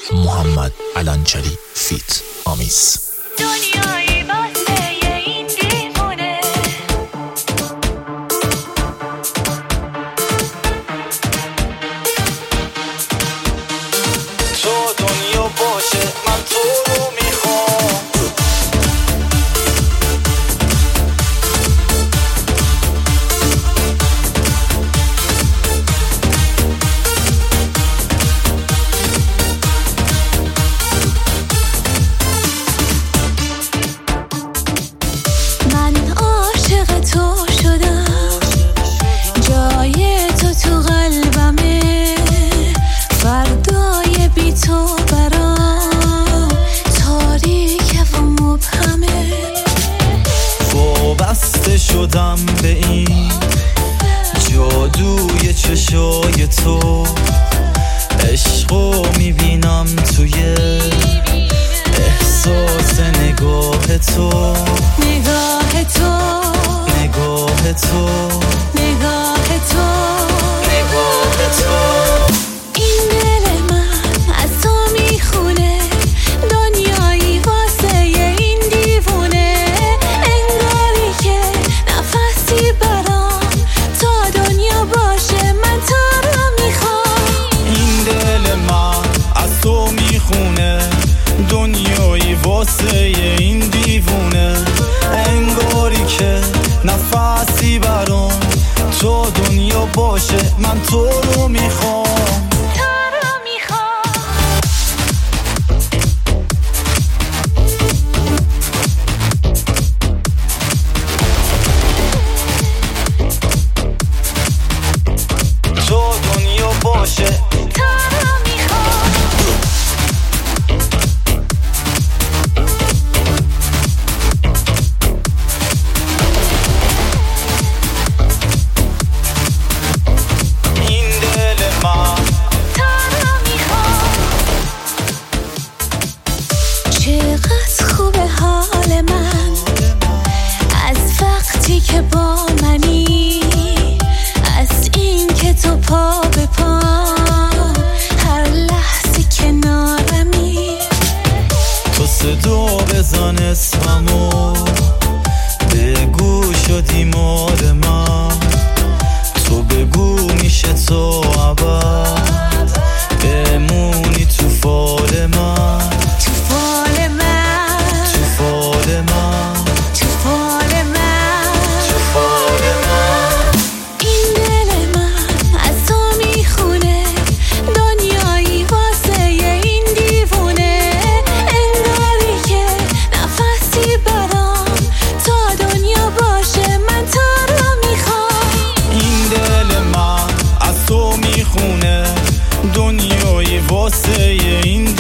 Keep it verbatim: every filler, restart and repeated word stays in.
محمد علنچری فیت آمیز. دنیایی واسه این دیوونه، تو دنیا باشه من تو رو میخوام. من عاشق تو شدم، جای تو تو قلبمه، فردای بی تو برام تاریک و مبهمه. وابسته شدم به این جادوی چشای تو، عشقو میبینم توی احساس نگاه تو، نگاه تو، نگاه تو، نگاه تو، نگاه تو. این دل من از تو میخونه، دنیایی واسه این دیوونه، انگاری که نفسی برام تا دنیا باشه من تو رو میخوام. این دل من از تو میخونه، دنیایی واسه این دیوونه، انگاری که نفسی برام تو دنیا باشه من تو رو میخوام. تو دنیا باشه چقدر خوبه حال من از وقتی که با منی، از این که تو پا به پا هر لحظه کنارمی. تو صدا بزن اسممو، بگو شدی مال من، تو بگو میشه تو ابد بمونی تو فال من، تو فال من، تو فال من، تو فال من، تو فال من. این دل من از تو میخونه، دنیایی واسه این دیوونه، انگاری که نفسی برام تا دنیا باشه من تو رو میخوام. این دل من از تو میخونه، دنیایی واسه این